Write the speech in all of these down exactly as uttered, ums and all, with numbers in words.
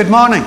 Good morning.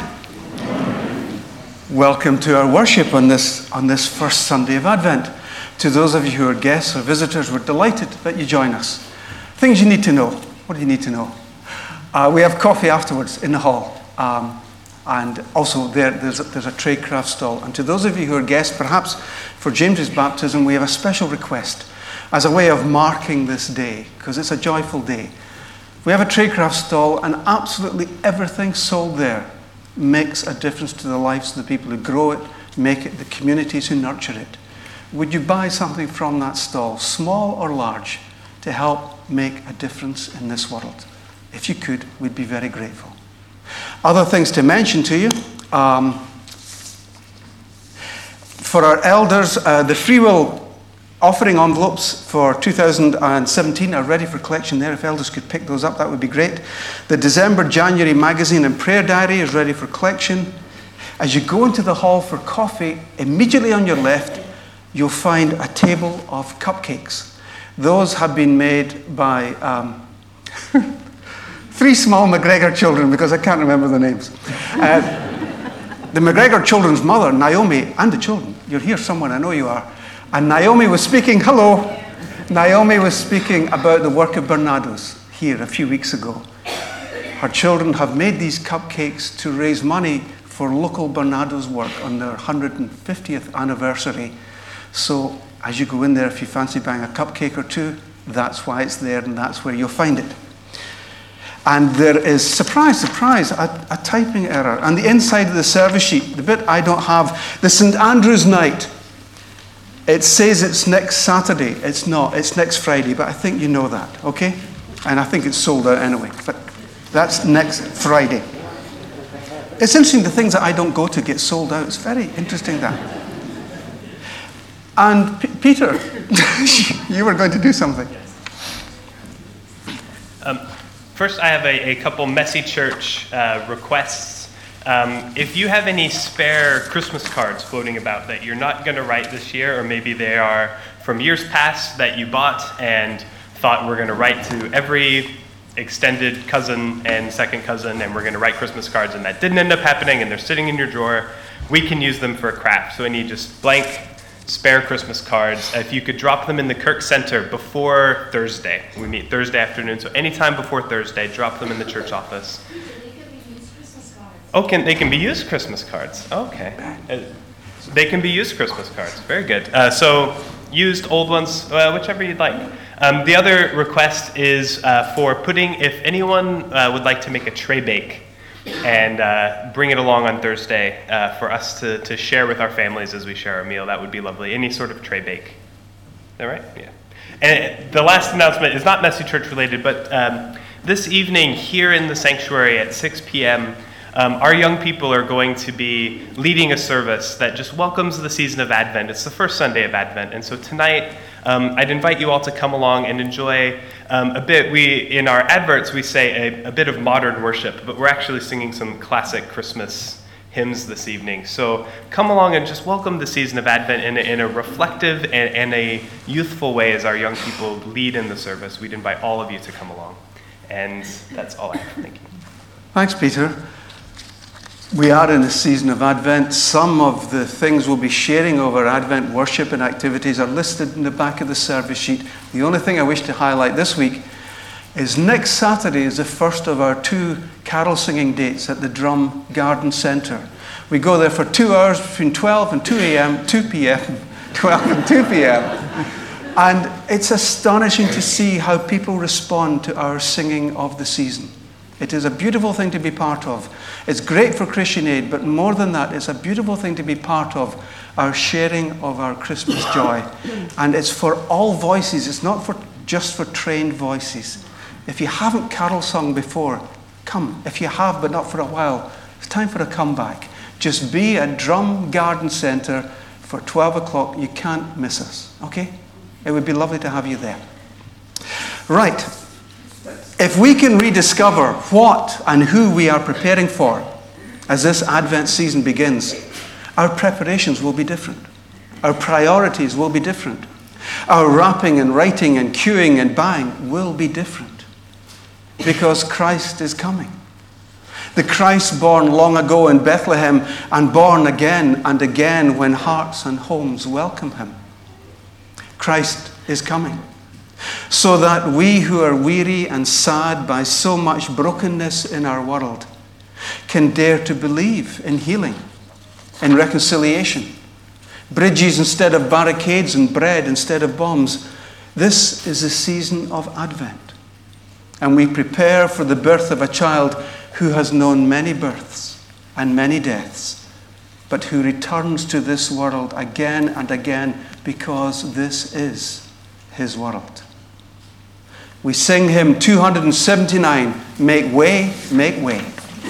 Welcome to our worship on this on this first Sunday of Advent. To those of you who are guests or visitors, we're delighted that you join us. Things you need to know. What do you need to know? Uh, we have coffee afterwards in the hall. Um, and also there, there's, a, there's a trade craft stall. And to those of you who are guests, perhaps for James's baptism, we have a special request as a way of marking this day, because it's a joyful day. We have a trade craft stall, and absolutely everything sold there makes a difference to the lives of the people who grow it, make it, the communities who nurture it. Would you buy something from that stall, small or large, to help make a difference in this world? If you could, we'd be very grateful. Other things to mention to you. Um, for our elders, uh, the free will offering envelopes for two thousand seventeen are ready for collection there. If elders could pick those up, that would be great. The December, January magazine and prayer diary is ready for collection. As you go into the hall for coffee, immediately on your left, you'll find a table of cupcakes. Those have been made by um, three small McGregor children, because I can't remember the names. Uh, the McGregor children's mother, Naomi, and the children, you're here somewhere, I know you are. And Naomi was speaking, hello, Naomi was speaking about the work of Barnardo's here a few weeks ago. Her children have made these cupcakes to raise money for local Barnardo's work on their one hundred fiftieth anniversary. So as you go in there, if you fancy buying a cupcake or two, that's why it's there and that's where you'll find it. And there is, surprise, surprise, a, a typing error. On the inside of the service sheet, the bit I don't have, the Saint Andrew's night. It says it's next Saturday. It's not. It's next Friday, but I think you know that, okay? And I think it's sold out anyway, but that's next Friday. It's interesting, the things that I don't go to get sold out. It's very interesting, that. And P- Peter, you were going to do something. Um, first, I have a, a couple Messy Church uh, requests. Um, if you have any spare Christmas cards floating about that you're not going to write this year, or maybe they are from years past that you bought and thought we're going to write to every extended cousin and second cousin, and we're going to write Christmas cards, and that didn't end up happening, and they're sitting in your drawer, we can use them for a craft. So any just blank spare Christmas cards, if you could drop them in the Kirk Center before Thursday. We meet Thursday afternoon, so anytime before Thursday, drop them in the church office. Oh, can, they can be used Christmas cards. Okay. Uh, they can be used Christmas cards. Very good. Uh, so used, old ones, uh, whichever you'd like. Um, the other request is uh, for putting, if anyone uh, would like to make a tray bake and uh, bring it along on Thursday uh, for us to, to share with our families as we share our meal, that would be lovely. Any sort of tray bake. Is that right? Yeah. And the last announcement is not Messy Church related, but um, this evening here in the sanctuary at six p.m., Um, our young people are going to be leading a service that just welcomes the season of Advent. It's the first Sunday of Advent. And so tonight, um, I'd invite you all to come along and enjoy um, a bit. We, in our adverts, we say a, a bit of modern worship, but we're actually singing some classic Christmas hymns this evening. So come along and just welcome the season of Advent in a, in a reflective and, and a youthful way as our young people lead in the service. We'd invite all of you to come along. And that's all I have. Thank you. Thanks, Peter. We are in a season of Advent. Some of the things we'll be sharing over Advent worship and activities are listed in the back of the service sheet. The only thing I wish to highlight this week is next Saturday is the first of our two carol singing dates at the Drum Garden Centre. We go there for two hours between twelve and two a.m., two p.m., twelve and two p.m. And it's astonishing to see how people respond to our singing of the season. It is a beautiful thing to be part of. It's great for Christian Aid, but more than that, it's a beautiful thing to be part of our sharing of our Christmas joy. And it's for all voices. It's not for just for trained voices. If you haven't carol sung before, come. If you have, but not for a while, it's time for a comeback. Just be at Drum Garden Centre for twelve o'clock. You can't miss us, okay? It would be lovely to have you there. Right. If we can rediscover what and who we are preparing for as this Advent season begins, our preparations will be different. Our priorities will be different. Our wrapping and writing and queuing and buying will be different because Christ is coming. The Christ born long ago in Bethlehem and born again and again when hearts and homes welcome him. Christ is coming, so that we who are weary and sad by so much brokenness in our world can dare to believe in healing, in reconciliation, bridges instead of barricades and bread instead of bombs. This is a season of Advent, and we prepare for the birth of a child who has known many births and many deaths, but who returns to this world again and again because this is his world. We sing hymn two hundred seventy-nine, Make Way, Make Way.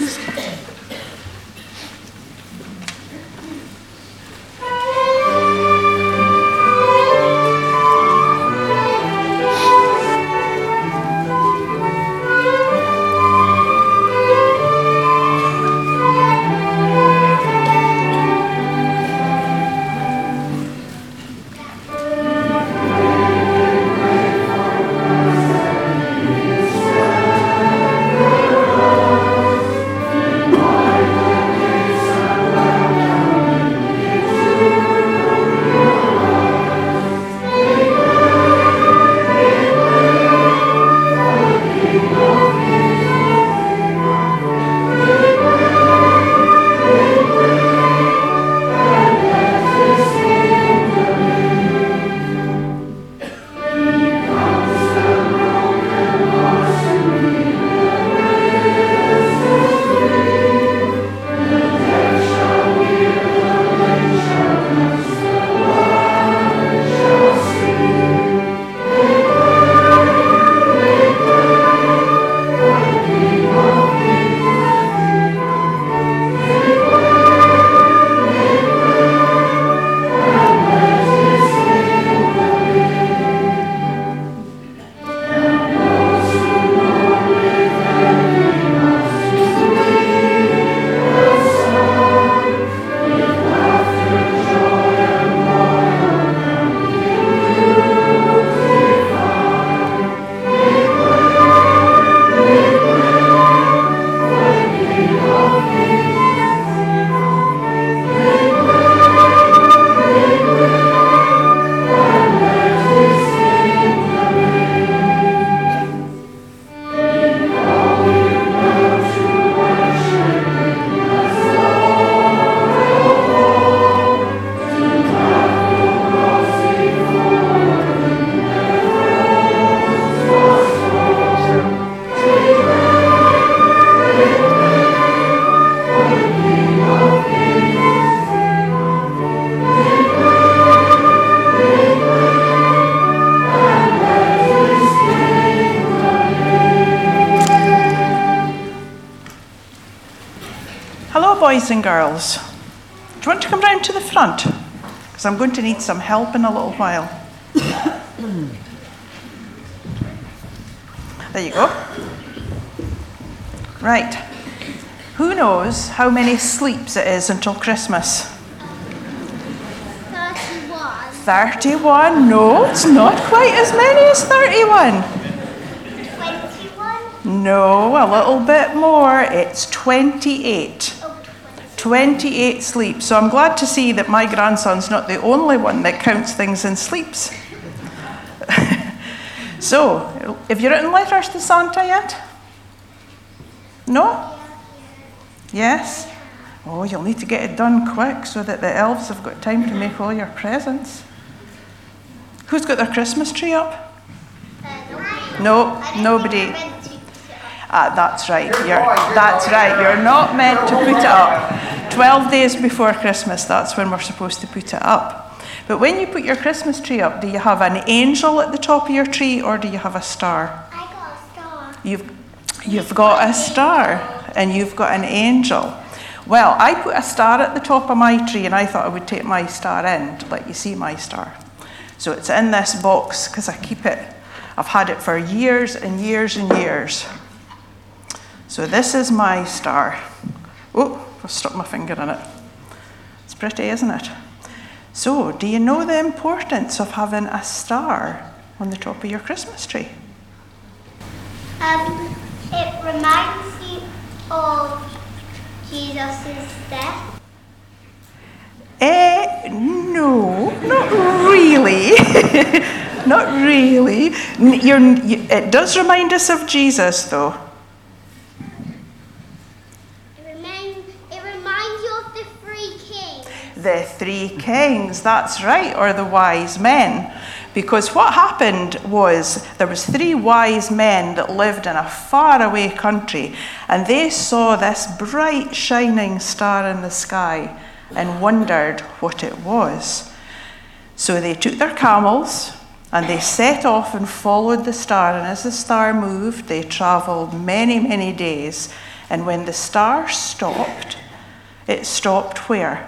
Boys and girls, do you want to come round to the front? Because I'm going to need some help in a little while. There you go. Right. Who knows how many sleeps it is until Christmas? thirty-one. thirty-one? No, it's not quite as many as thirty-one. twenty-one. No, a little bit more. It's twenty-eight. twenty-eight sleeps. So I'm glad to see that my grandson's not the only one that counts things in sleeps. So, have you written letters to Santa yet? No? Yes? Oh, you'll need to get it done quick so that the elves have got time to make all your presents. Who's got their Christmas tree up? Uh, No, nobody. Ah, that's right. You're, that's right. You're not meant to put it up. Twelve days before Christmas, that's when we're supposed to put it up. But when you put your Christmas tree up, do you have an angel at the top of your tree or do you have a star? I got a star. You've, you've got a star and you've got an angel. Well, I put a star at the top of my tree and I thought I would take my star in to let you see my star. So it's in this box because I keep it. I've had it for years and years and years. So this is my star. Oh, I've stuck my finger in it. It's pretty, isn't it? So, do you know the importance of having a star on the top of your Christmas tree? Um, it reminds you of Jesus' death? Eh, no, not really. Not really. N- You're, you, it does remind us of Jesus, though. It reminds, it reminds you of the three kings. The three kings, that's right, or the wise men. Because what happened was there was three wise men that lived in a faraway country, and they saw this bright shining star in the sky and wondered what it was. So they took their camels and they set off and followed the star, and as the star moved, they traveled many, many days. And when the star stopped, it stopped where?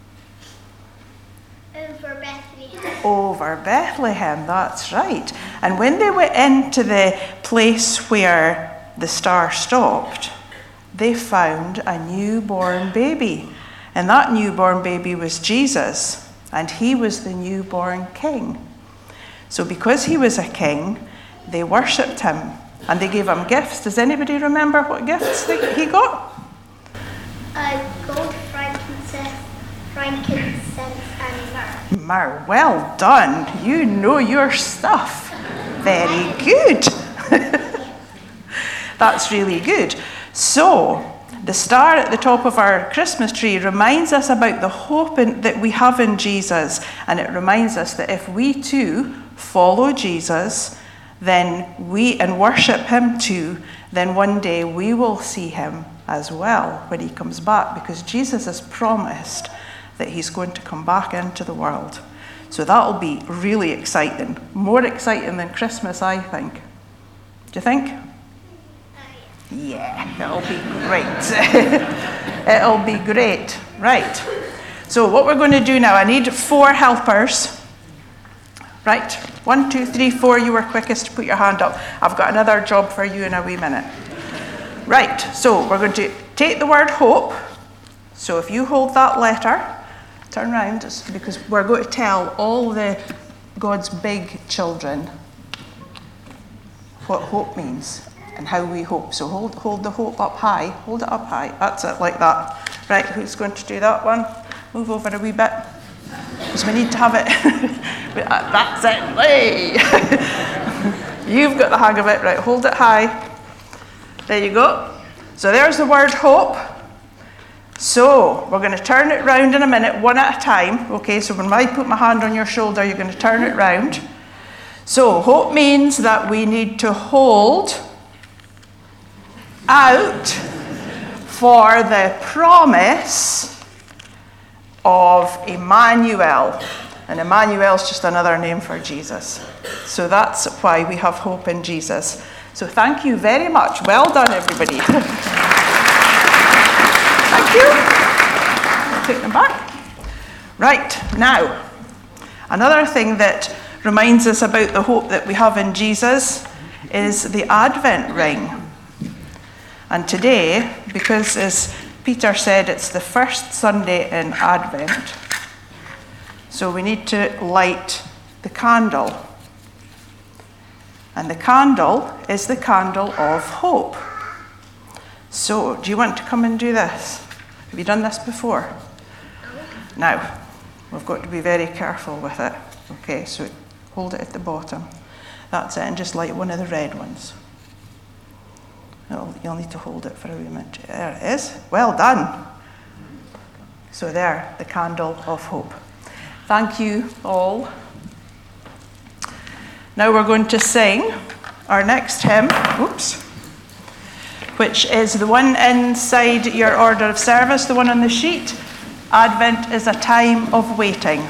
Over Bethlehem. Over Bethlehem, that's right. And when they went into the place where the star stopped, they found a newborn baby. And that newborn baby was Jesus, and he was the newborn king. So because he was a king, they worshipped him, and they gave him gifts. Does anybody remember what gifts they, he got? Uh, gold, frankincense, frankincense, and myrrh. Myrrh, well done. You know your stuff. Very good. That's really good. So, the star at the top of our Christmas tree reminds us about the hope in, that we have in Jesus. And it reminds us that if we too follow Jesus, then we and worship him too, then one day we will see him as well when he comes back, because Jesus has promised that he's going to come back into the world. So that'll be really exciting. More exciting than Christmas, I think. Do you think? Yeah, it'll be great. It'll be great. Right. So what we're going to do now, I need four helpers. Right. One, two, three, four. You were quickest to put your hand up. I've got another job for you in a wee minute. Right. So we're going to take the word hope. So if you hold that letter, turn around, because we're going to tell all the God's big children what hope means and how we hope. So hold hold the hope up high. Hold it up high. That's it, like that. Right, who's going to do that one? Move over a wee bit, because we need to have it. That's it. Hey! You've got the hang of it. Right, hold it high. There you go. So there's the word hope. So we're going to turn it round in a minute, one at a time. Okay, so when I put my hand on your shoulder, you're going to turn it round. So hope means that we need to hold out for the promise of Emmanuel. And Emmanuel is just another name for Jesus. So that's why we have hope in Jesus. So thank you very much. Well done, everybody. Thank you. Take them back. Right, now, another thing that reminds us about the hope that we have in Jesus is the Advent ring. And today, because as Peter said, it's the first Sunday in Advent, so we need to light the candle. And the candle is the candle of hope. So, do you want to come and do this? Have you done this before? Now, we've got to be very careful with it. Okay, so hold it at the bottom. That's it, and just light one of the red ones. You'll, you'll need to hold it for a wee minute. There it is. Well done. So there, the candle of hope. Thank you all. Now we're going to sing our next hymn, oops, which is the one inside your order of service, the one on the sheet. Advent is a time of waiting.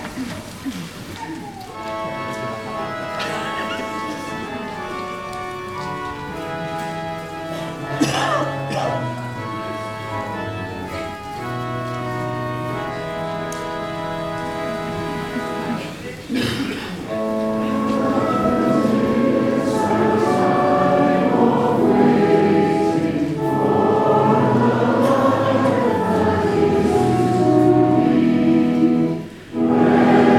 Amen.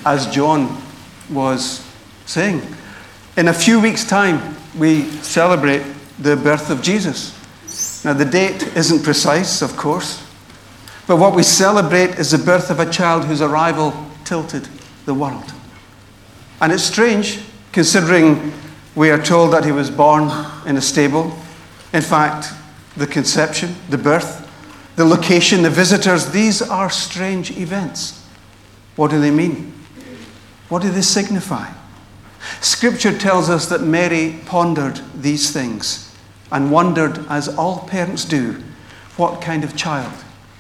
as John was saying. In a few weeks' time, we celebrate the birth of Jesus. Now, the date isn't precise, of course, but what we celebrate is the birth of a child whose arrival tilted the world. And it's strange, considering we are told that he was born in a stable. In fact, the conception, the birth, the location, the visitors, these are strange events. What do they mean? What do they signify? Scripture tells us that Mary pondered these things and wondered, as all parents do, what kind of child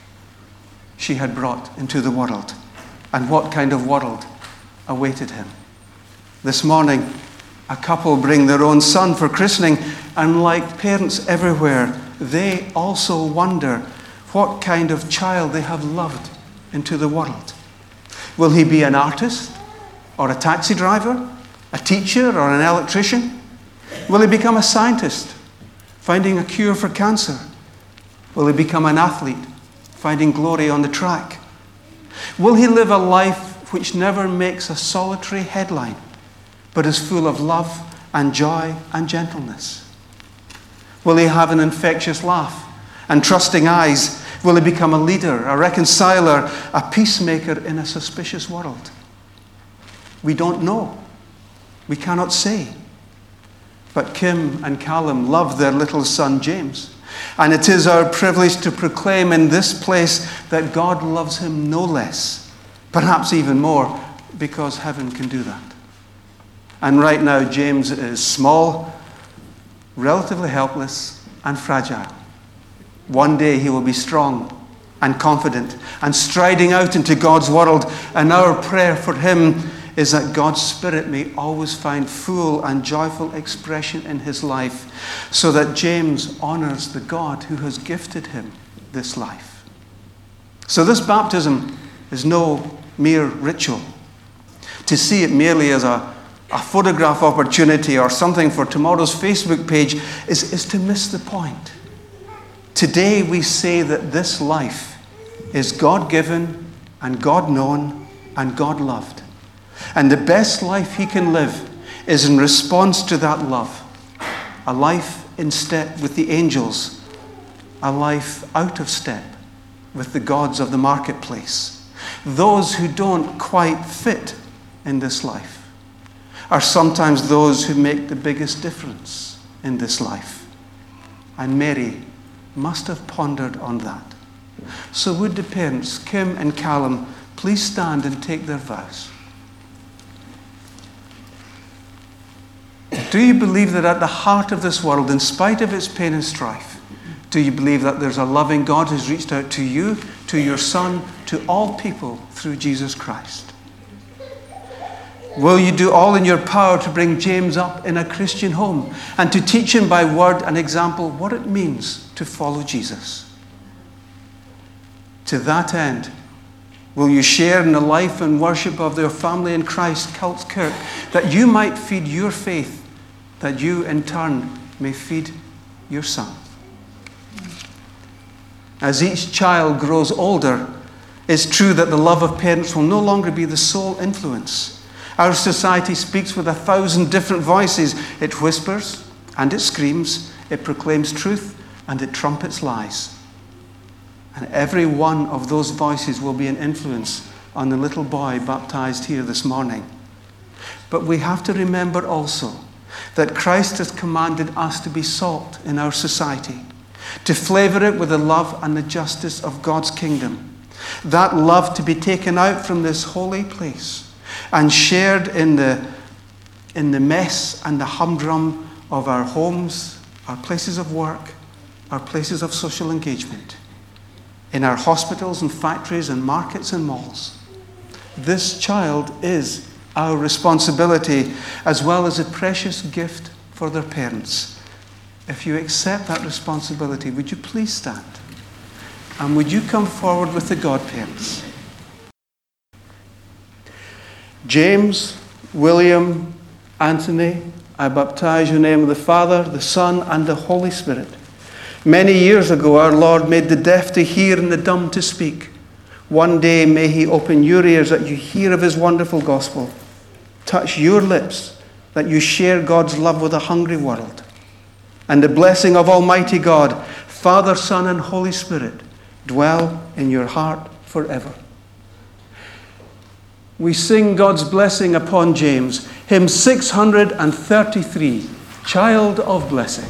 she had brought into the world and what kind of world awaited him. This morning, a couple bring their own son for christening, and like parents everywhere, they also wonder what kind of child they have loved into the world. Will he be an artist or a taxi driver, a teacher or an electrician? Will he become a scientist, finding a cure for cancer? Will he become an athlete, finding glory on the track? Will he live a life which never makes a solitary headline, but is full of love and joy and gentleness? Will he have an infectious laugh and trusting eyes? Will he become a leader, a reconciler, a peacemaker in a suspicious world? We don't know. We cannot say. But Kim and Callum love their little son James. And it is our privilege to proclaim in this place that God loves him no less, perhaps even more, because heaven can do that. And right now, James is small, relatively helpless, and fragile. One day he will be strong and confident and striding out into God's world. And our prayer for him is that God's Spirit may always find full and joyful expression in his life, so that James honors the God who has gifted him this life. So this baptism is no mere ritual. To see it merely as a, a photograph opportunity or something for tomorrow's Facebook page is, is to miss the point. Today we say that this life is God-given and God-known and God-loved. And the best life he can live is in response to that love. A life in step with the angels. A life out of step with the gods of the marketplace. Those who don't quite fit in this life are sometimes those who make the biggest difference in this life. And Mary must have pondered on that. So would the parents, Kim and Callum, please stand and take their vows. Do you believe that at the heart of this world, in spite of its pain and strife, do you believe that there's a loving God who's reached out to you, to your son, to all people through Jesus Christ? Will you do all in your power to bring James up in a Christian home and to teach him by word and example what it means to follow Jesus? To that end, will you share in the life and worship of their family in Christ, Cults Kirk, that you might feed your faith, that you in turn may feed your son? As each child grows older, it's true that the love of parents will no longer be the sole influence. Our society speaks with a thousand different voices. It whispers and it screams, it proclaims truth and it trumpets lies. And every one of those voices will be an influence on the little boy baptized here this morning. But we have to remember also that Christ has commanded us to be salt in our society, to flavor it with the love and the justice of God's kingdom. That love to be taken out from this holy place and shared in the, in the mess and the humdrum of our homes, our places of work, our places of social engagement, in our hospitals and factories and markets and malls. This child is our responsibility, as well as a precious gift for their parents. If you accept that responsibility, would you please stand? And would you come forward with the godparents? James, William, Anthony, I baptize you in the name of the Father, the Son, and the Holy Spirit. Many years ago, our Lord made the deaf to hear and the dumb to speak. One day may he open your ears that you hear of his wonderful gospel. Touch your lips that you share God's love with a hungry world. And the blessing of Almighty God, Father, Son, and Holy Spirit, dwell in your heart forever. We sing God's blessing upon James, hymn six hundred thirty-three, Child of Blessing.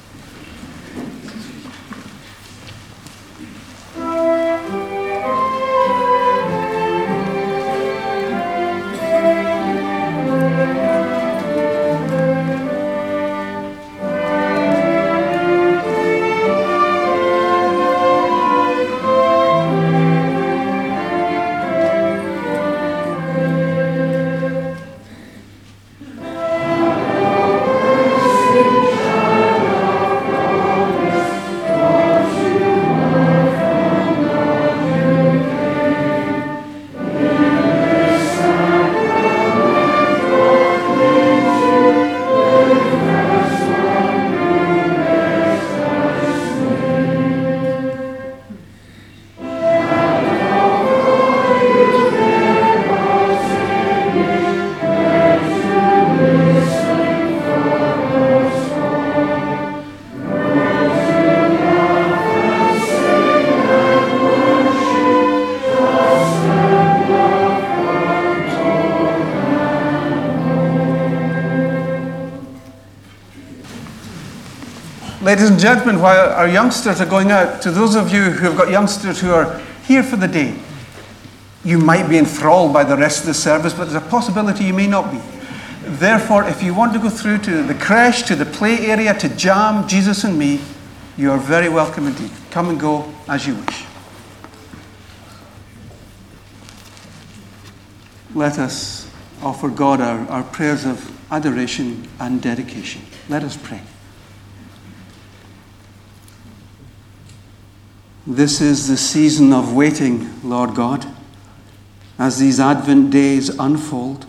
Ladies and gentlemen, while our youngsters are going out, to those of you who have got youngsters who are here for the day, you might be enthralled by the rest of the service, but there's a possibility you may not be. Therefore, if you want to go through to the creche, to the play area, to Jam, Jesus and Me, you are very welcome indeed. Come and go as you wish. Let us offer God our, our prayers of adoration and dedication. Let us pray. This is the season of waiting, Lord God, as these Advent days unfold.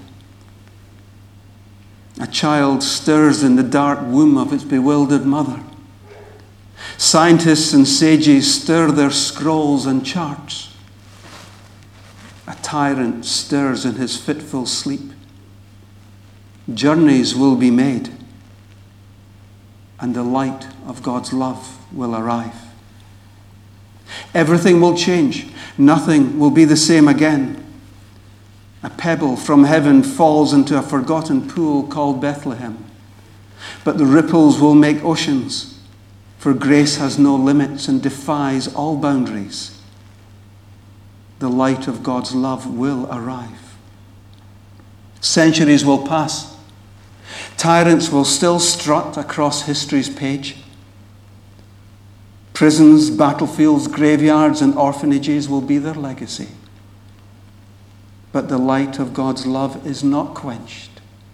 A child stirs in the dark womb of its bewildered mother. Scientists and sages stir their scrolls and charts. A tyrant stirs in his fitful sleep. Journeys will be made, and the light of God's love will arrive. Everything will change. Nothing will be the same again. A pebble from heaven falls into a forgotten pool called Bethlehem. But the ripples will make oceans, for grace has no limits and defies all boundaries. The light of God's love will arrive. Centuries will pass. Tyrants will still strut across history's page. Prisons, battlefields, graveyards, and orphanages will be their legacy. But the light of God's love is not quenched.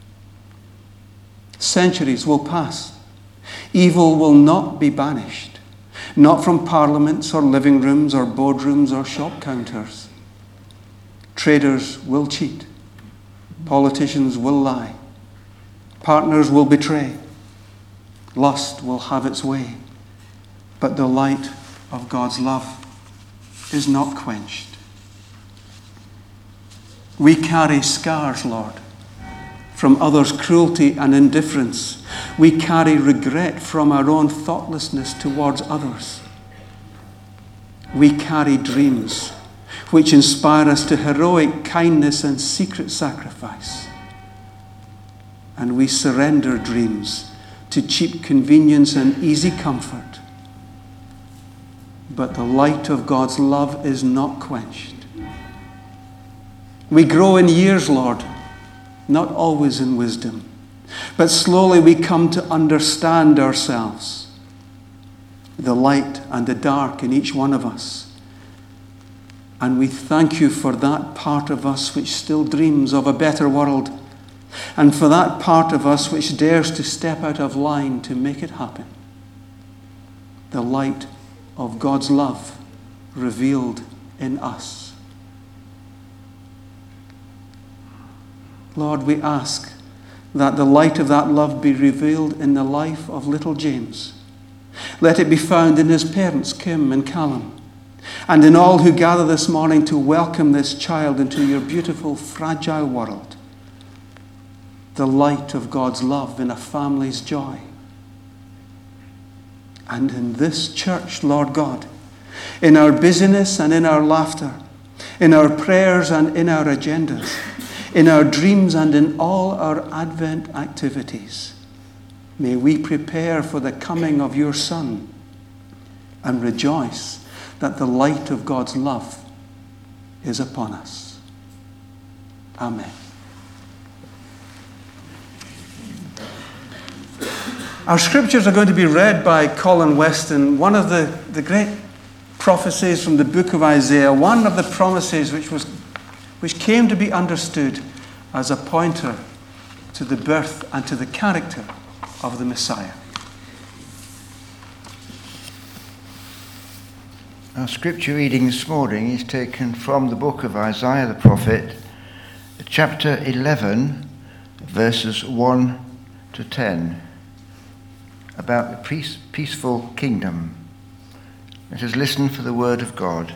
Centuries will pass. Evil will not be banished, not from parliaments or living rooms or boardrooms or shop counters. Traders will cheat. Politicians will lie. Partners will betray. Lust will have its way. But the light of God's love is not quenched. We carry scars, Lord, from others' cruelty and indifference. We carry regret from our own thoughtlessness towards others. We carry dreams which inspire us to heroic kindness and secret sacrifice. And we surrender dreams to cheap convenience and easy comfort. But the light of God's love is not quenched. We grow in years, Lord, not always in wisdom, but slowly we come to understand ourselves, the light and the dark in each one of us. And we thank you for that part of us which still dreams of a better world, and for that part of us which dares to step out of line to make it happen. The light of God's love revealed in us. Lord, we ask that the light of that love be revealed in the life of little James. Let it be found in his parents, Kim and Callum, and in all who gather this morning to welcome this child into your beautiful, fragile world. The light of God's love in a family's joy. And in this church, Lord God, in our busyness and in our laughter, in our prayers and in our agendas, in our dreams and in all our Advent activities, may we prepare for the coming of your Son and rejoice that the light of God's love is upon us. Amen. Our scriptures are going to be read by Colin Weston, one of the, the great prophecies from the book of Isaiah, one of the promises which was which came to be understood as a pointer to the birth and to the character of the Messiah. Our scripture reading this morning is taken from the book of Isaiah the prophet, chapter eleven, verses one to ten, about the peace, peaceful kingdom. Let us listen for the word of God.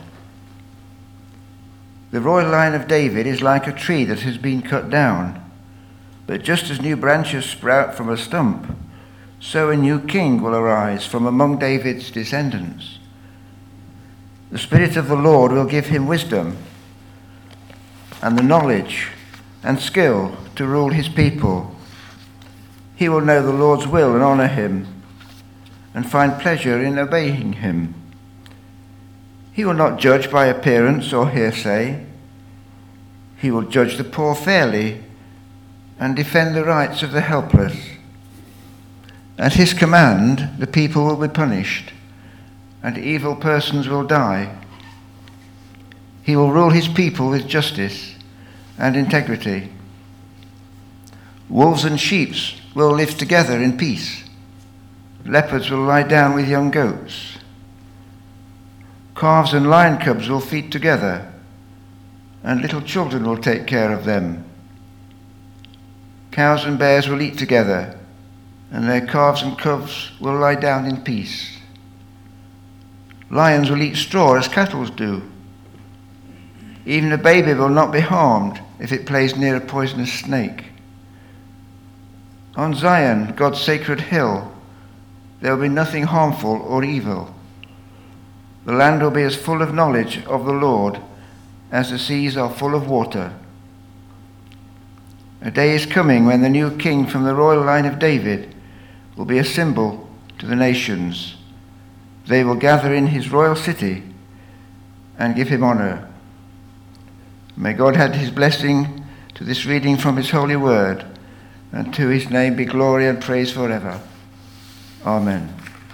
The royal line of David is like a tree that has been cut down, but just as new branches sprout from a stump, so a new king will arise from among David's descendants. The Spirit of the Lord will give him wisdom and the knowledge and skill to rule his people. He will know the Lord's will and honor him, and find pleasure in obeying him. He will not judge by appearance or hearsay. He will judge the poor fairly and defend the rights of the helpless. At his command, the people will be punished, and evil persons will die. He will rule his people with justice and integrity. Wolves and sheep will live together in peace. Leopards will lie down with young goats. Calves and lion cubs will feed together, and little children will take care of them. Cows and bears will eat together, and their calves and cubs will lie down in peace. Lions will eat straw as cattle do. Even a baby will not be harmed if it plays near a poisonous snake. On Zion, God's sacred hill, there will be nothing harmful or evil. The land will be as full of knowledge of the Lord as the seas are full of water. A day is coming when the new king from the royal line of David will be a symbol to the nations. They will gather in his royal city and give him honor. May God add his blessing to this reading from his holy word, and to his name be glory and praise forever. Amen.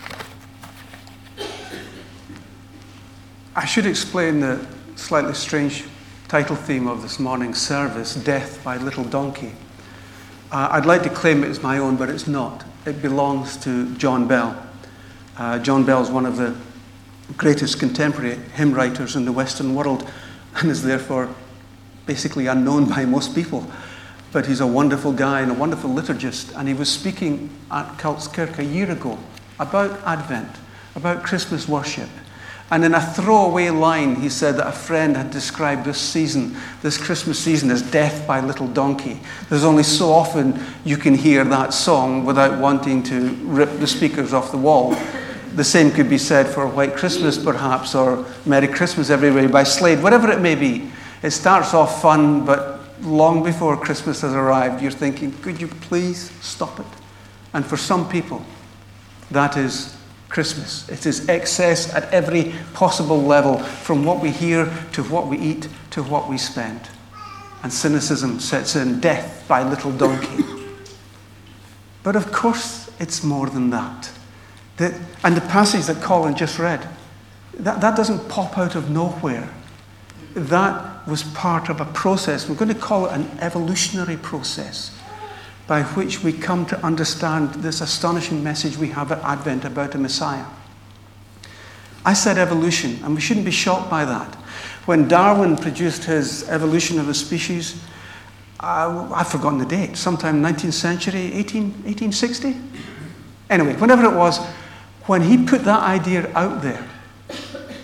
I should explain the slightly strange title theme of this morning's service, Death by Little Donkey. Uh, I'd like to claim it as my own, but it's not. It belongs to John Bell. Uh, John Bell is one of the greatest contemporary hymn writers in the Western world, and is therefore basically unknown by most people. But he's a wonderful guy and a wonderful liturgist, and he was speaking at Cultskirk a year ago about Advent, about Christmas worship. And in a throwaway line, he said that a friend had described this season, this Christmas season, as Death by Little Donkey. There's only so often you can hear that song without wanting to rip the speakers off the wall. The same could be said for White Christmas, perhaps, or Merry Christmas Everybody by Slade, whatever it may be. It starts off fun, but long before Christmas has arrived, you're thinking, could you please stop it? And for some people, that is Christmas. It is excess at every possible level, from what we hear to what we eat to what we spend. And cynicism sets in, death by little donkey. But of course, it's more than that. The, and the passage that Colin just read, that, that doesn't pop out of nowhere. That was part of a process. We're going to call it an evolutionary process by which we come to understand this astonishing message we have at Advent about a Messiah. I said evolution, and we shouldn't be shocked by that. When Darwin produced his Evolution of the Species, uh, I've forgotten the date, sometime nineteenth century, eighteen, eighteen sixty? Anyway, whenever it was, when he put that idea out there,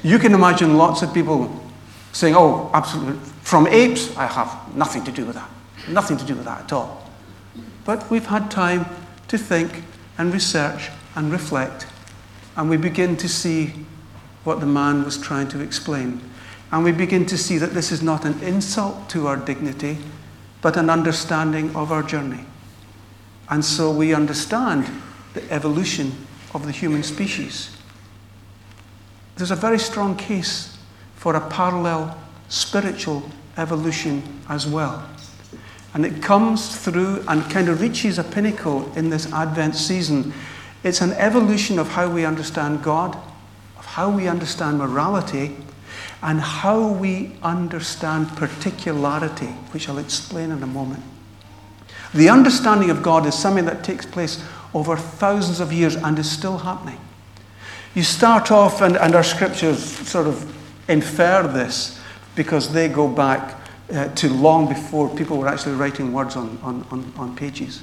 You can imagine lots of people saying, oh, absolutely, from apes, I have nothing to do with that. Nothing to do with that at all. But we've had time to think and research and reflect, and we begin to see what the man was trying to explain. And we begin to see that this is not an insult to our dignity, but an understanding of our journey. And so we understand the evolution of the human species. There's a very strong case for a parallel spiritual evolution as well. And it comes through and kind of reaches a pinnacle in this Advent season. It's an evolution of how we understand God, of how we understand morality, and how we understand particularity, which I'll explain in a moment. The understanding of God is something that takes place over thousands of years and is still happening. You start off, and, and our scriptures sort of infer this because they go back uh, to long before people were actually writing words on, on, on, on pages.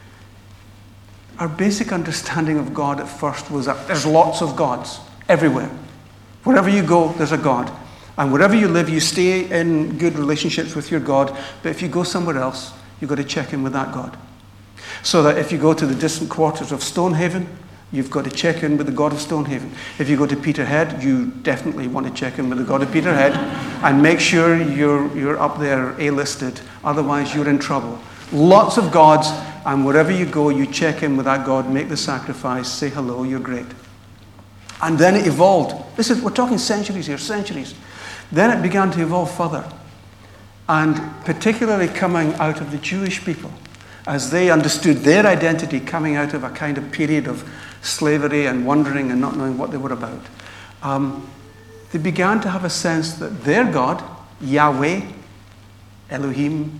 Our basic understanding of God at first was that there's lots of gods everywhere. Wherever you go, there's a God. And wherever you live, you stay in good relationships with your God. But if you go somewhere else, you've got to check in with that God. So that if you go to the distant quarters of Stonehaven, you've got to check in with the God of Stonehaven. If you go to Peterhead, you definitely want to check in with the God of Peterhead and make sure you're, you're up there A-listed. Otherwise, you're in trouble. Lots of gods, and wherever you go, you check in with that God, make the sacrifice, say hello, you're great. And then it evolved. This is, we're talking centuries here, centuries. Then it began to evolve further. And particularly coming out of the Jewish people, as they understood their identity coming out of a kind of period of slavery and wandering and not knowing what they were about, um, they began to have a sense that their God, Yahweh, Elohim,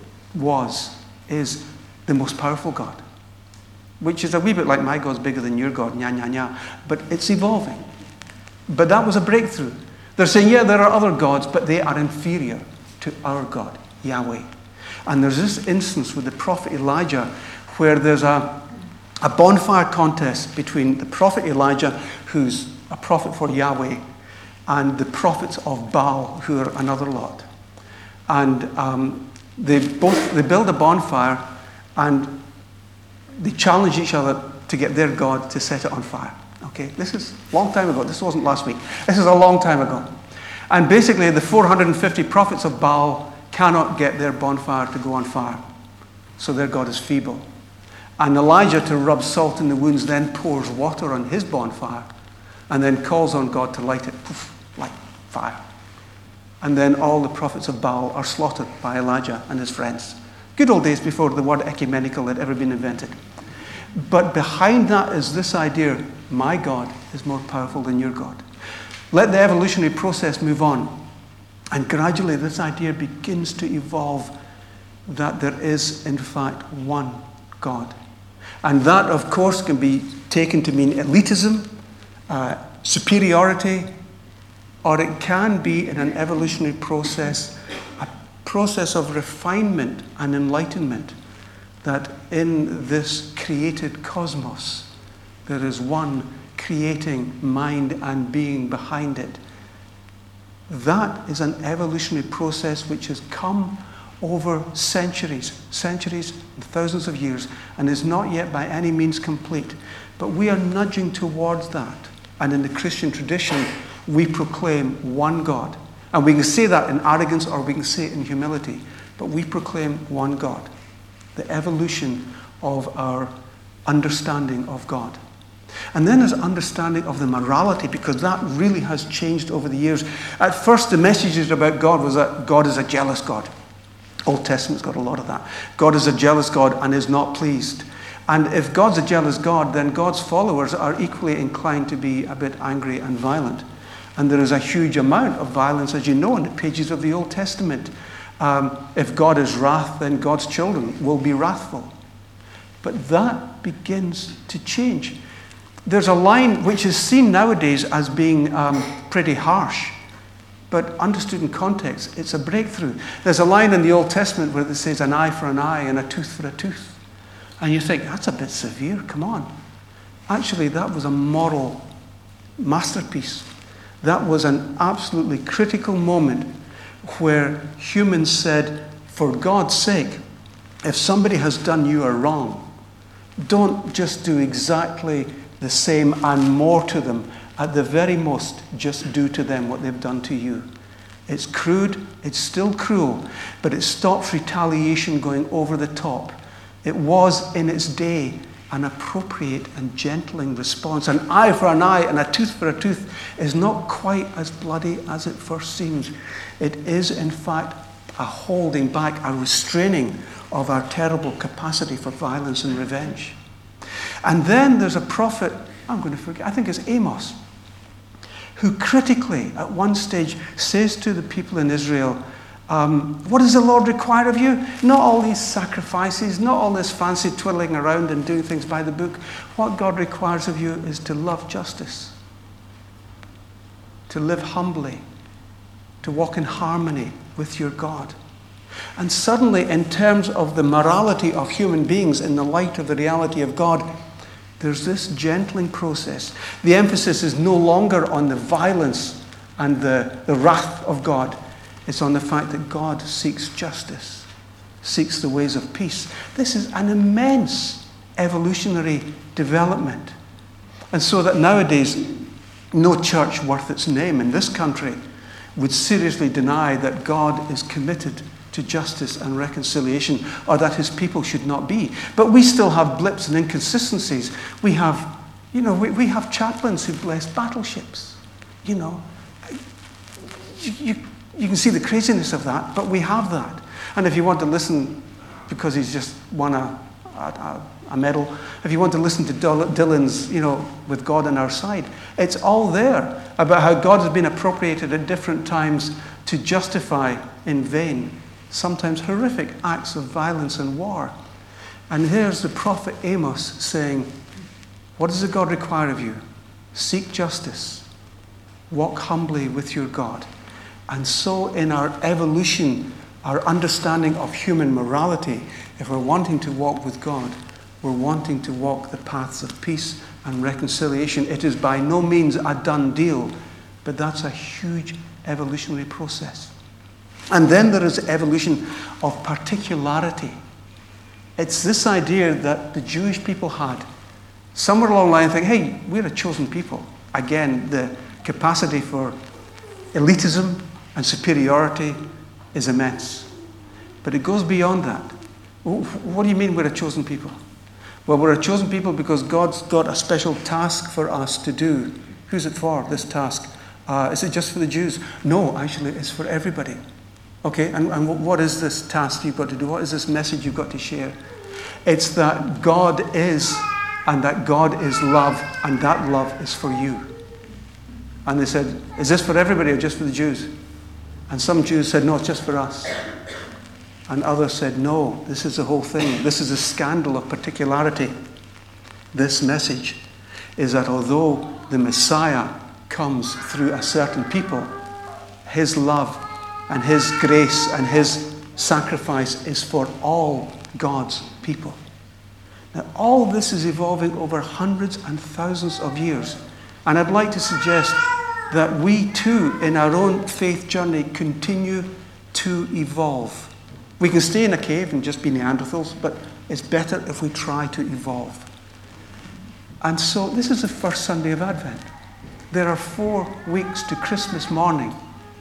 was, is the most powerful God. Which is a wee bit like my God's bigger than your God, nya, nya, nya. But it's evolving. But that was a breakthrough. They're saying, yeah, there are other gods, but they are inferior to our God, Yahweh. And there's this instance with the prophet Elijah where there's a, a bonfire contest between the prophet Elijah, who's a prophet for Yahweh, and the prophets of Baal, who are another lot. And um, they both they build a bonfire, and they challenge each other to get their God to set it on fire. Okay, this is a long time ago. This wasn't last week. This is a long time ago. And basically, the four hundred fifty prophets of Baal cannot get their bonfire to go on fire. So their God is feeble. And Elijah, to rub salt in the wounds, then pours water on his bonfire and then calls on God to light it, poof, like fire. And then all the prophets of Baal are slaughtered by Elijah and his friends. Good old days before the word ecumenical had ever been invented. But behind that is this idea, my God is more powerful than your God. Let the evolutionary process move on. And gradually this idea begins to evolve that there is, in fact, one God. And that, of course, can be taken to mean elitism, uh, superiority, or it can be, in an evolutionary process, a process of refinement and enlightenment, that in this created cosmos, there is one creating mind and being behind it. That is an evolutionary process which has come over centuries, centuries and thousands of years, and is not yet by any means complete. But we are nudging towards that. And in the Christian tradition, we proclaim one God. And we can say that in arrogance or we can say it in humility. But we proclaim one God. The evolution of our understanding of God. And then there's understanding of the morality, because that really has changed over the years. At first, the messages about God was that God is a jealous God. Old Testament's got a lot of that. God is a jealous God and is not pleased. And if God's a jealous God, then God's followers are equally inclined to be a bit angry and violent. And there is a huge amount of violence, as you know, in the pages of the Old Testament. Um, if God is wrath, then God's children will be wrathful. But that begins to change. There's a line which is seen nowadays as being um, pretty harsh, but understood in context, it's a breakthrough. There's a line in the Old Testament where it says an eye for an eye and a tooth for a tooth. And you think, that's a bit severe, come on. Actually, that was a moral masterpiece That was an absolutely critical moment where humans said, for God's sake, if somebody has done you a wrong, don't just do exactly the same and more to them. At the very most, just do to them what they've done to you. It's crude, it's still cruel, but it stops retaliation going over the top. It was, in its day, an appropriate and gentling response. An eye for an eye and a tooth for a tooth is not quite as bloody as it first seems. It is, in fact, a holding back, a restraining of our terrible capacity for violence and revenge. And then there's a prophet, I'm going to forget, I think it's Amos, who critically, at one stage, says to the people in Israel, um, what does the Lord require of you? Not all these sacrifices, not all this fancy twiddling around and doing things by the book. What God requires of you is to love justice, to live humbly, to walk in harmony with your God. And suddenly, in terms of the morality of human beings in the light of the reality of God, there's this gentling process. The emphasis is no longer on the violence and the, the wrath of God. It's on the fact that God seeks justice, seeks the ways of peace. This is an immense evolutionary development. And so that nowadays, no church worth its name in this country would seriously deny that God is committed to justice and reconciliation, or that his people should not be. But we still have blips and inconsistencies. We have, you know, we, we have chaplains who bless battleships. You know, you, you, you can see the craziness of that, but we have that. And if you want to listen, because he's just won a, a, a medal, if you want to listen to Dylan's, you know, With God on Our Side, it's all there about how God has been appropriated at different times to justify in vain sometimes horrific acts of violence and war. And here's the prophet Amos saying, what does the God require of you? Seek justice. Walk humbly with your God. And so in our evolution, our understanding of human morality, if we're wanting to walk with God, we're wanting to walk the paths of peace and reconciliation. It is by no means a done deal, but that's a huge evolutionary process. And then there is evolution of particularity. It's this idea that the Jewish people had. Somewhere along the line think, hey, we're a chosen people. Again, the capacity for elitism and superiority is immense. But it goes beyond that. What do you mean we're a chosen people? Well, we're a chosen people because God's got a special task for us to do. Who's it for, this task? Uh, is it just for the Jews? No, actually, it's for everybody. Okay, and, and what is this task you've got to do? What is this message you've got to share? It's that God is, and that God is love, and that love is for you. And they said, is this for everybody or just for the Jews? And some Jews said, no, it's just for us. And others said, no, this is the whole thing. This is a scandal of particularity. This message is that although the Messiah comes through a certain people, his love and his grace and his sacrifice is for all God's people. Now, all this is evolving over hundreds and thousands of years. And I'd like to suggest that we too, in our own faith journey, continue to evolve. We can stay in a cave and just be Neanderthals, but it's better if we try to evolve. And so this is the first Sunday of Advent. There are four weeks to Christmas morning.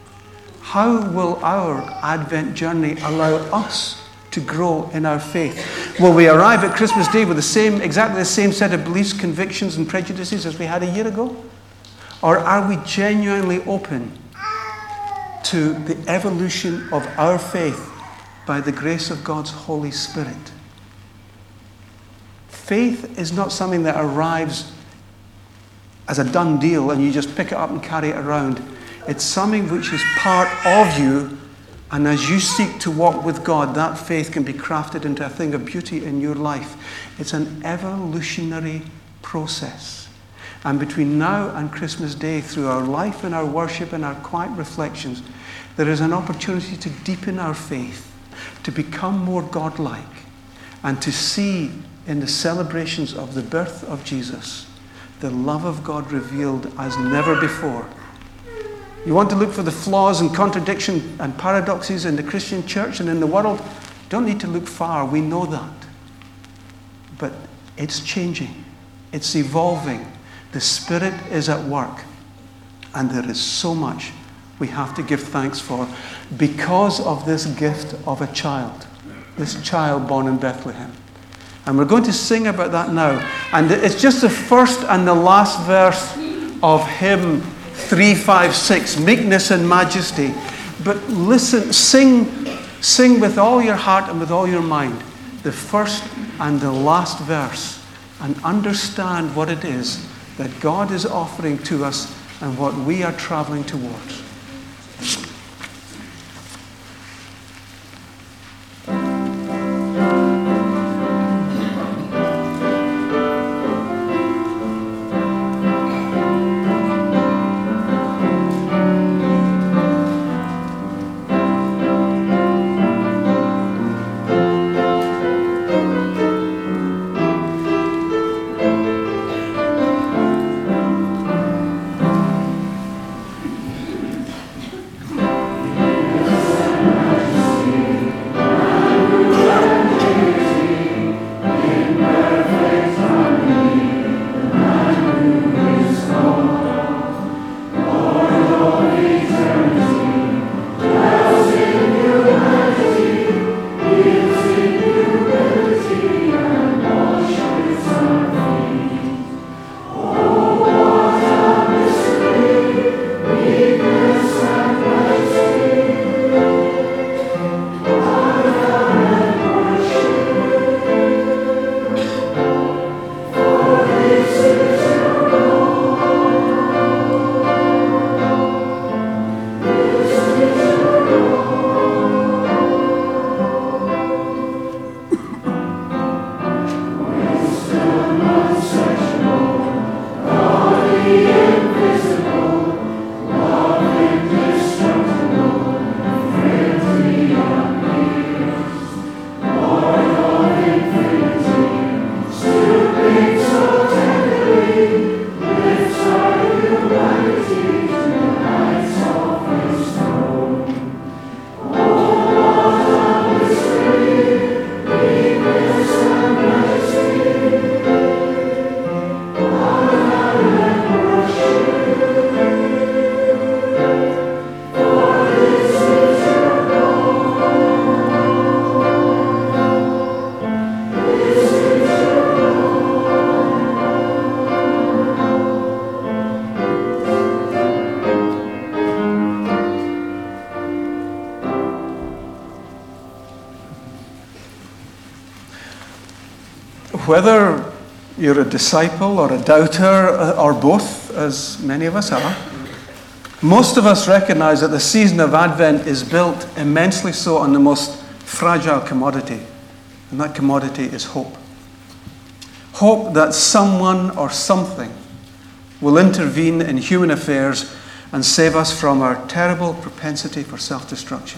How will our Advent journey allow us to grow in our faith? Will we arrive at Christmas Day with the same, exactly the same set of beliefs, convictions, and prejudices as we had a year ago? Or are we genuinely open to the evolution of our faith by the grace of God's Holy Spirit? Faith is not something that arrives as a done deal and you just pick it up and carry it around. It's something which is part of you, and as you seek to walk with God, that faith can be crafted into a thing of beauty in your life. It's an evolutionary process. And between now and Christmas Day, through our life and our worship and our quiet reflections, there is an opportunity to deepen our faith, to become more godlike, and to see in the celebrations of the birth of Jesus the love of God revealed as never before, You want to look for the flaws and contradiction and paradoxes in the Christian church and in the world? Don't need to look far. We know that. But it's changing. It's evolving. The Spirit is at work. And there is so much we have to give thanks for because of this gift of a child. This child born in Bethlehem. And we're going to sing about that now. And it's just the first and the last verse of hymn three five six, Meekness and Majesty. But listen, sing, sing with all your heart and with all your mind the first and the last verse, and understand what it is that God is offering to us and what we are traveling towards. Whether you're a disciple or a doubter or both, as many of us are, most of us recognize that the season of Advent is built immensely so on the most fragile commodity, and that commodity is hope. Hope that someone or something will intervene in human affairs and save us from our terrible propensity for self-destruction.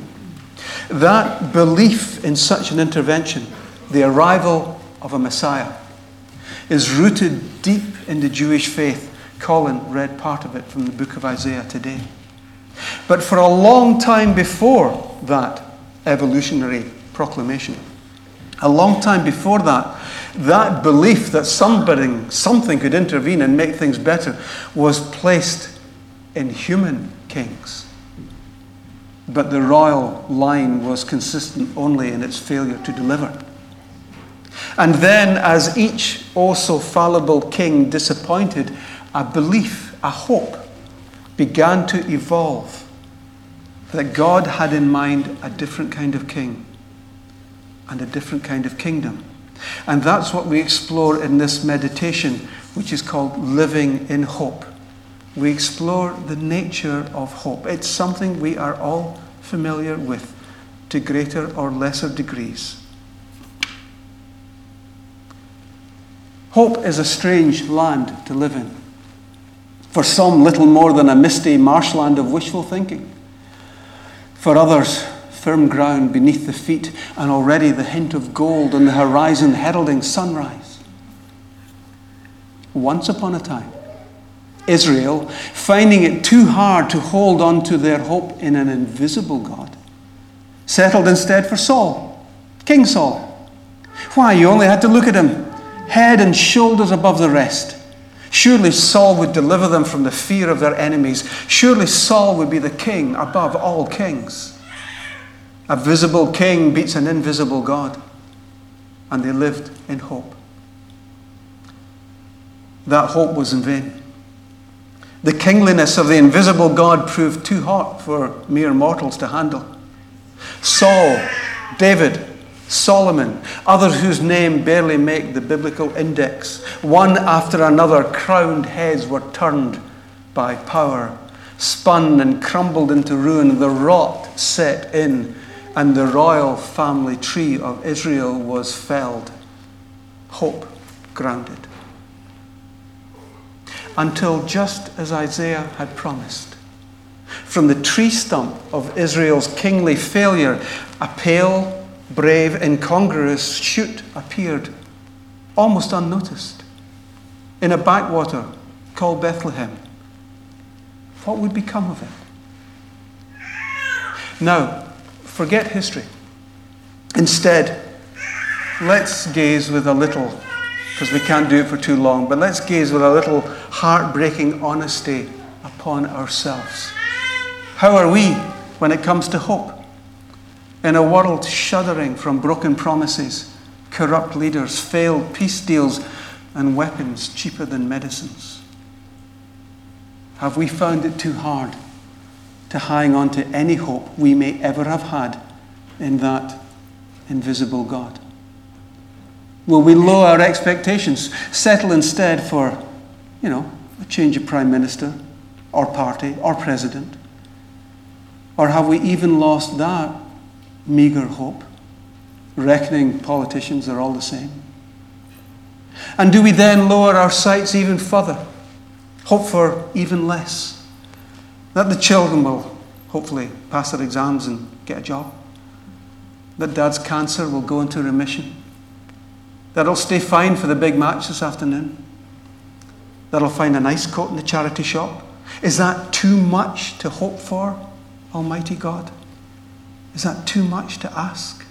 That belief in such an intervention, the arrival of a Messiah, is rooted deep in the Jewish faith. Colin read part of it from the book of Isaiah today. But for a long time before that evolutionary proclamation, a long time before that, that belief that somebody, something could intervene and make things better was placed in human kings. But the royal line was consistent only in its failure to deliver. And then, as each also fallible king disappointed, a belief, a hope, began to evolve that God had in mind a different kind of king and a different kind of kingdom. And that's what we explore in this meditation, which is called Living in Hope. We explore the nature of hope. It's something we are all familiar with to greater or lesser degrees. Hope is a strange land to live in. For some, little more than a misty marshland of wishful thinking. For others, firm ground beneath the feet, and already the hint of gold on the horizon heralding sunrise. Once upon a time, Israel, finding it too hard to hold on to their hope in an invisible God, settled instead for Saul, King Saul. Why? You only had to look at him, head and shoulders above the rest. Surely Saul would deliver them from the fear of their enemies. Surely Saul would be the king above all kings. A visible king beats an invisible God. And they lived in hope. That hope was in vain. The kingliness of the invisible God proved too hot for mere mortals to handle. Saul, David, Solomon, others whose name barely make the biblical index, one after another, crowned heads were turned by power, spun and crumbled into ruin. The rot set in, and the royal family tree of Israel was felled. Hope grounded. Until, just as Isaiah had promised, from the tree stump of Israel's kingly failure, a pale, brave, incongruous shoot appeared, almost unnoticed, in a backwater called Bethlehem. What would become of it? Now, forget history. Instead, let's gaze with a little, because we can't do it for too long, but let's gaze with a little heartbreaking honesty upon ourselves. How are we when it comes to hope? In a world shuddering from broken promises, corrupt leaders, failed peace deals, and weapons cheaper than medicines? Have we found it too hard to hang on to any hope we may ever have had in that invisible God? Will we lower our expectations, settle instead for, you know, a change of prime minister or party or president? Or have we even lost that meager hope, reckoning politicians are all the same? And do we then lower our sights even further, hope for even less? That the children will hopefully pass their exams and get a job? That dad's cancer will go into remission? That he'll stay fine for the big match this afternoon? That he'll find a nice coat in the charity shop? Is that too much to hope for, Almighty God? Is that too much to ask?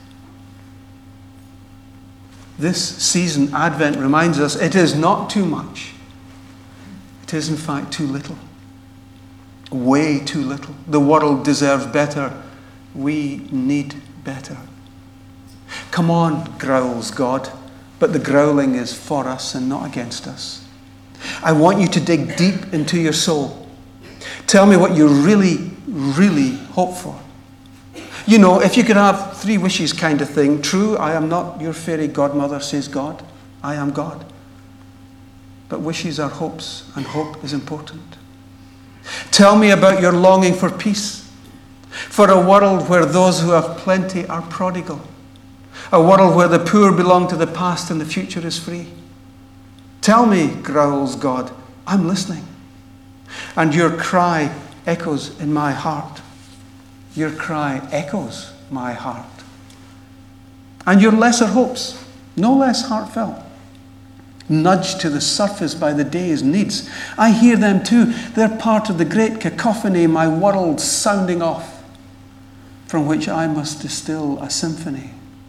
This season, Advent, reminds us it is not too much. It is, in fact, too little. Way too little. The world deserves better. We need better. Come on, growls God, but the growling is for us and not against us. I want you to dig deep into your soul. Tell me what you really, really hope for. You know, if you could have three wishes kind of thing. True, I am not your fairy godmother, says God. I am God. But wishes are hopes, and hope is important. Tell me about your longing for peace, for a world where those who have plenty are prodigal, a world where the poor belong to the past and the future is free. Tell me, growls God, I'm listening. And your cry echoes in my heart. Your cry echoes my heart. And your lesser hopes, no less heartfelt, nudged to the surface by the day's needs. I hear them too. They're part of the great cacophony, my world sounding off, from which I must distill a symphony.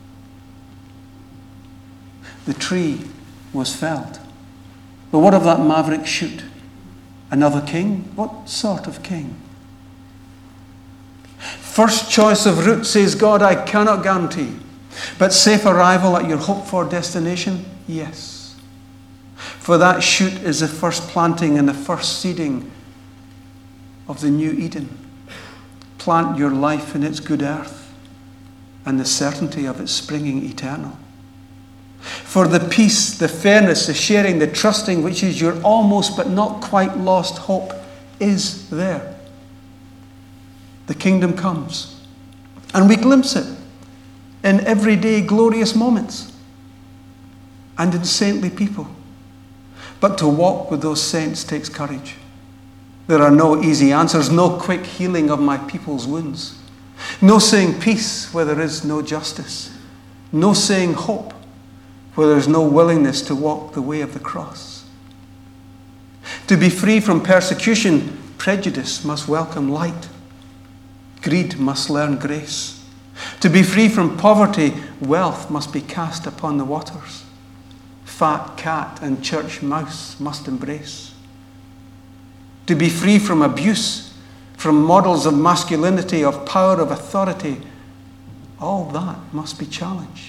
The tree was felled. But what of that maverick shoot? Another king? What sort of king? First choice of route, says God, I cannot guarantee. But safe arrival at your hoped-for destination? Yes. For that shoot is the first planting and the first seeding of the new Eden. Plant your life in its good earth and the certainty of its springing eternal. For the peace, the fairness, the sharing, the trusting, which is your almost but not quite lost hope, is there. The kingdom comes, and we glimpse it in everyday glorious moments and in saintly people. But to walk with those saints takes courage. There are no easy answers, no quick healing of my people's wounds, no saying peace where there is no justice, no saying hope where there is no willingness to walk the way of the cross. To be free from persecution, prejudice must welcome light. Greed must learn grace. To be free from poverty, wealth must be cast upon the waters. Fat cat and church mouse must embrace. To be free from abuse, from models of masculinity, of power, of authority, all that must be challenged.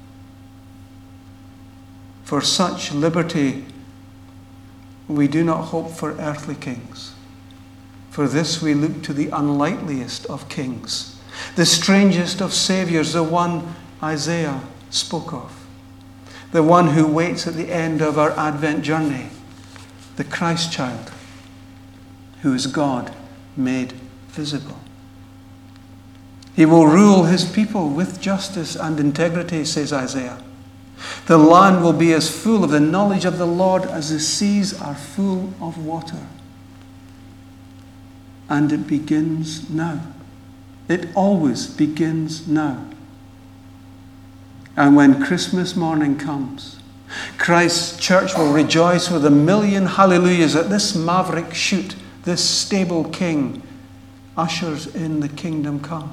For such liberty, we do not hope for earthly kings. For this we look to the unlikeliest of kings, the strangest of saviors, the one Isaiah spoke of, the one who waits at the end of our Advent journey, the Christ child, who is God made visible. He will rule his people with justice and integrity, says Isaiah. The land will be as full of the knowledge of the Lord as the seas are full of water. And it begins now. It always begins now. And when Christmas morning comes, Christ's church will rejoice with a million hallelujahs that this maverick shoot, this stable king, ushers in the kingdom come.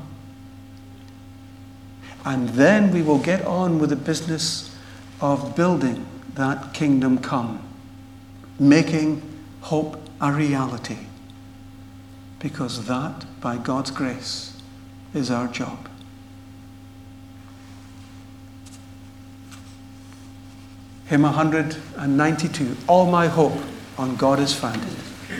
And then we will get on with the business of building that kingdom come, making hope a reality. Because that, by God's grace, is our job. Hymn one hundred ninety-two, All my hope on God is founded.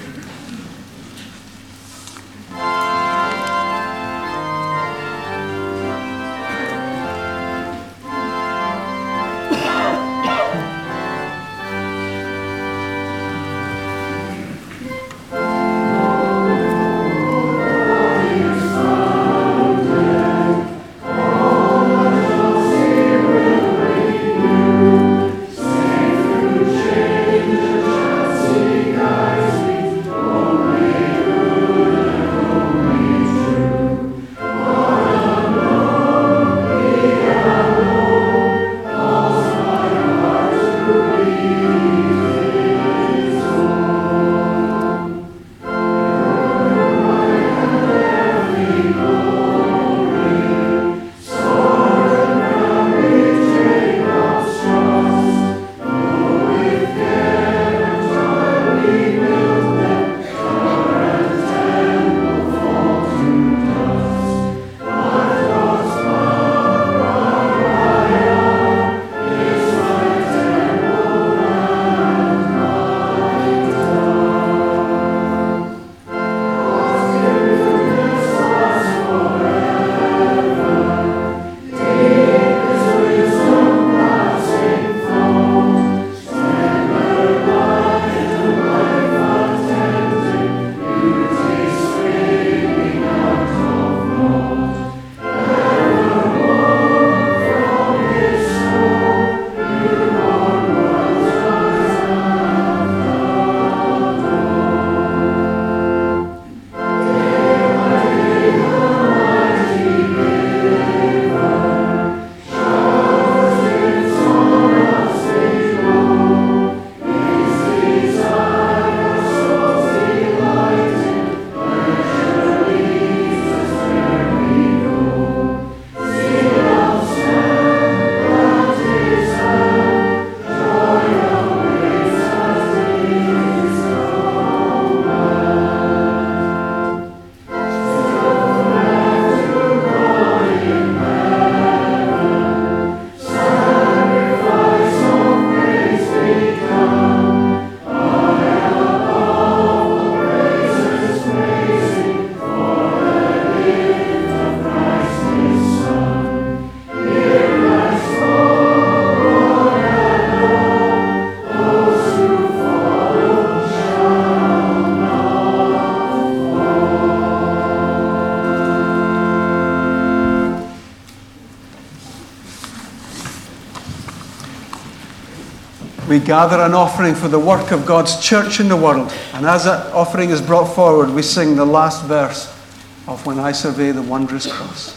we gather an offering for the work of God's church in the world. And as that offering is brought forward, we sing the last verse of When I Survey the Wondrous Cross.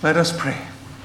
Let us pray.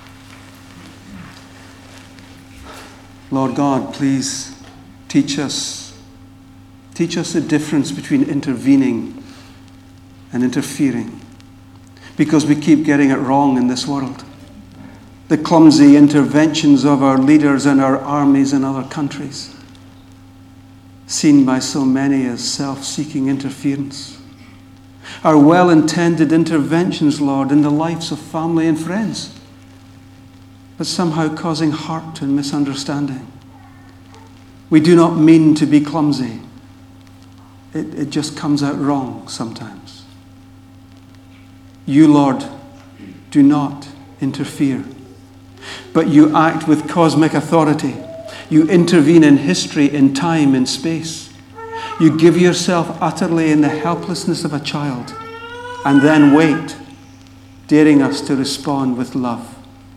Lord God, please teach us. Teach us the difference between intervening and interfering, because we keep getting it wrong in this world. The clumsy interventions of our leaders and our armies in other countries, seen by so many as self-seeking interference. Our well-intended interventions, Lord, in the lives of family and friends, but somehow causing hurt and misunderstanding. We do not mean to be clumsy. It, it just comes out wrong sometimes. You, Lord, do not interfere, but you act with cosmic authority. You intervene in history, in time, in space. You give yourself utterly in the helplessness of a child, and then wait, daring us to respond with love.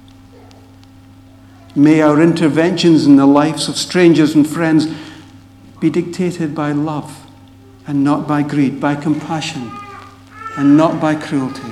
May our interventions in the lives of strangers and friends be dictated by love and not by greed, by compassion and not by cruelty.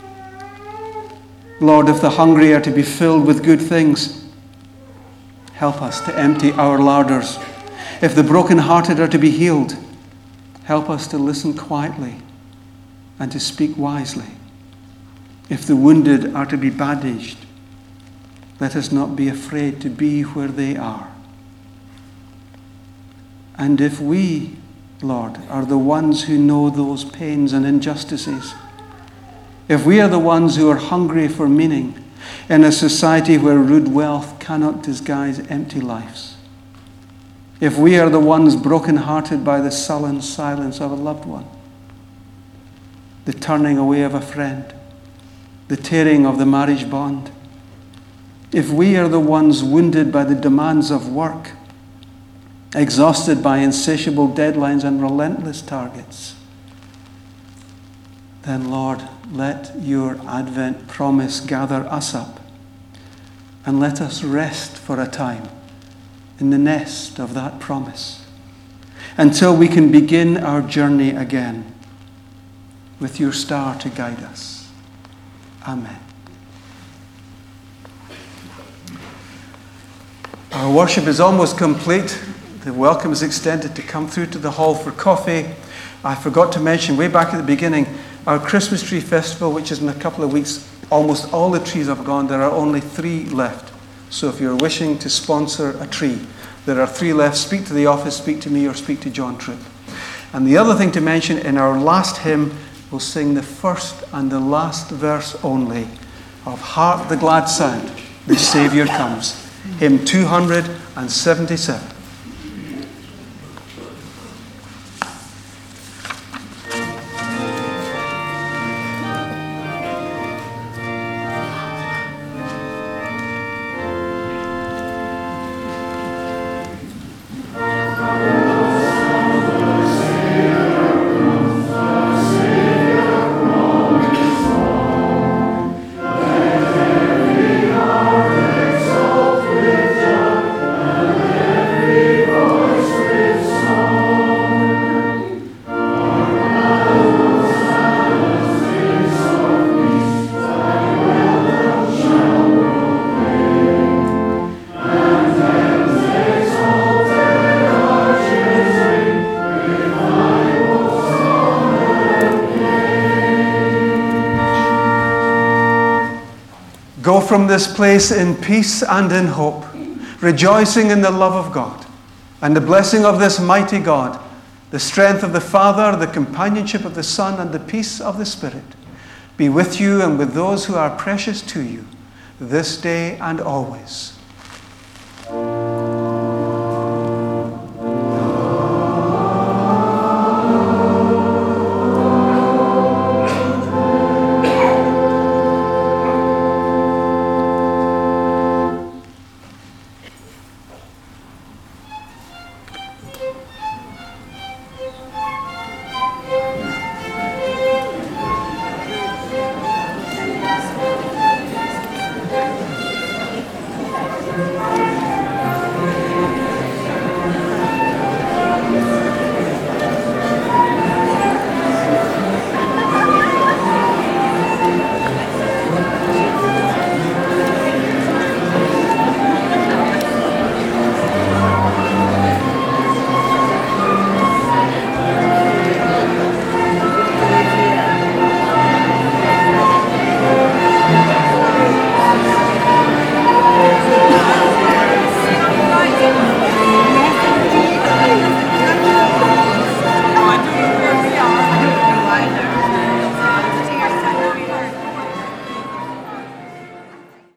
Lord, if the hungry are to be filled with good things, help us to empty our larders. If the brokenhearted are to be healed, help us to listen quietly and to speak wisely. If the wounded are to be bandaged, let us not be afraid to be where they are. And if we, Lord, are the ones who know those pains and injustices, if we are the ones who are hungry for meaning in a society where rude wealth cannot disguise empty lives, if we are the ones broken-hearted by the sullen silence of a loved one, the turning away of a friend, the tearing of the marriage bond, if we are the ones wounded by the demands of work, exhausted by insatiable deadlines and relentless targets, then, Lord, let your Advent promise gather us up and let us rest for a time in the nest of that promise until we can begin our journey again with your star to guide us. Amen. Our worship is almost complete. The welcome is extended to come through to the hall for coffee. I forgot to mention way back at the beginning, our Christmas tree festival, which is in a couple of weeks, almost all the trees have gone. There are only three left. So if you're wishing to sponsor a tree, there are three left. Speak to the office, speak to me, or speak to John Troop. And the other thing to mention, in our last hymn, we'll sing the first and the last verse only of Hark the Glad Sound, the Saviour Comes. Hymn two hundred seventy-seven. Go from this place in peace and in hope, rejoicing in the love of God and the blessing of this mighty God, the strength of the Father, the companionship of the Son, and the peace of the Spirit be with you and with those who are precious to you this day and always.